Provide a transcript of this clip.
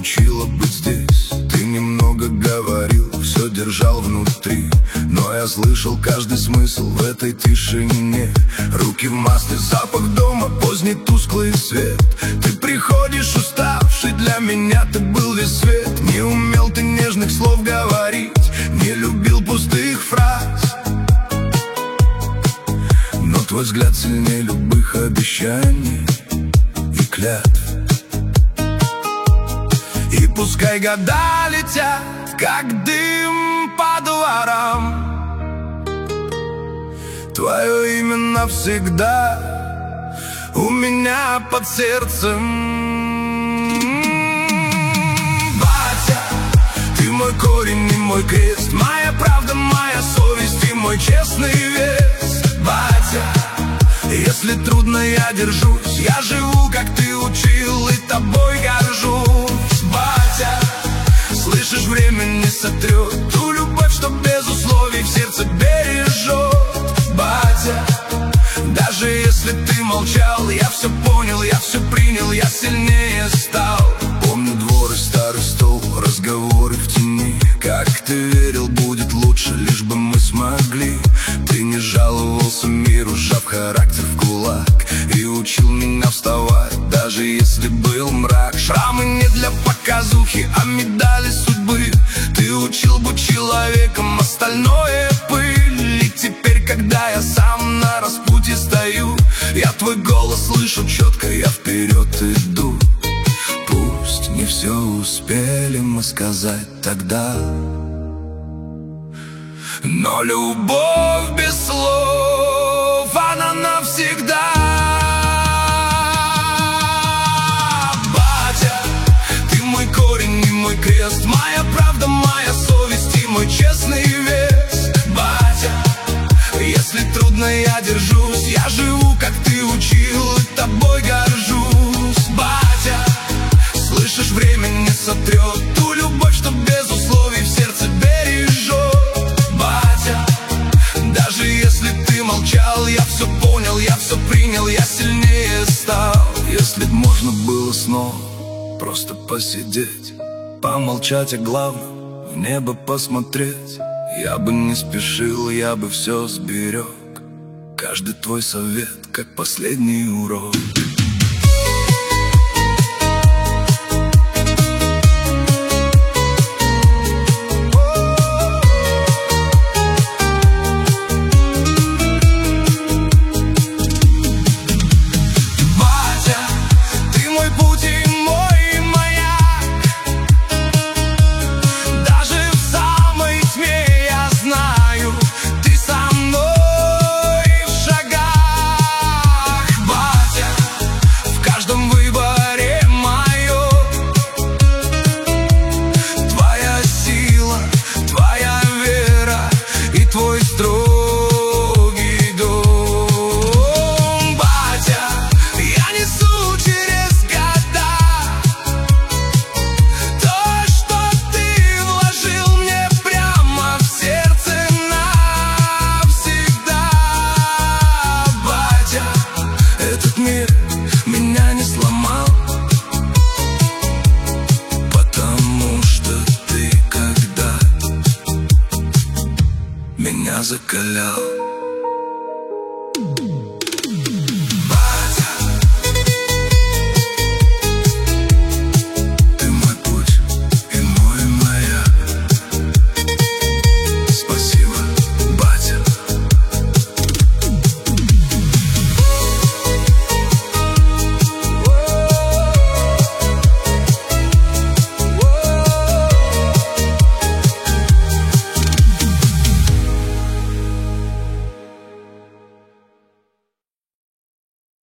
научила быть здесь. Ты немного говорил, все держал внутри, но я слышал каждый смысл в этой тишине. Руки в масле, запах дома, поздний тусклый свет. Ты приходишь уставший, для меня ты был весь свет. Не умел ты нежных слов говорить, не любил пустых фраз, но твой взгляд сильнее любых обещаний и клятв. И пускай года летят, как дым по дворам, твое имя навсегда у меня под сердцем. Батя, ты мой корень и мой крест, моя правда, моя совесть и мой честный вес. Батя, если трудно, я держусь, я живу, как ты учил, и тобой горжусь. Батя, слышишь, время не сотрет ту любовь, что без условий в сердце бережет. Батя, даже если ты молчал, я все понял, я все принял, я сильнее стал. Помню двор и старый стол, разговоры в тени. Как ты верил, будет лучше, лишь бы мы смогли. Ты не жаловался миру, сжав характер в кулак, и учил меня вставать, даже если был мрак. Шрамы не для показухи, а медали судьбы. Ты учил быть человеком, остальное пыль. И теперь, когда я сам на распутье стою, я твой голос слышу четко, я вперед иду. Пусть не все успели мы сказать тогда, но любовь без слов, она навсегда. Батя, ты мой корень и мой крест, моя правда, моя совесть и мой честный вес. Батя, если трудно, я держусь, я живу, как ты учил, и тобой горжусь. Батя, слышишь, время не сотрет ту любовь, что без условий в сердце бережет. Батя, даже если ты молчал, я все понял, я все принял, я сильнее стал. Если б можно было снова просто посидеть, помолчать о главном, в небо посмотреть, я бы не спешил, я бы все сберег. Каждый твой совет, как последний урок. Меня не сломал, потому что ты когда меня закалял.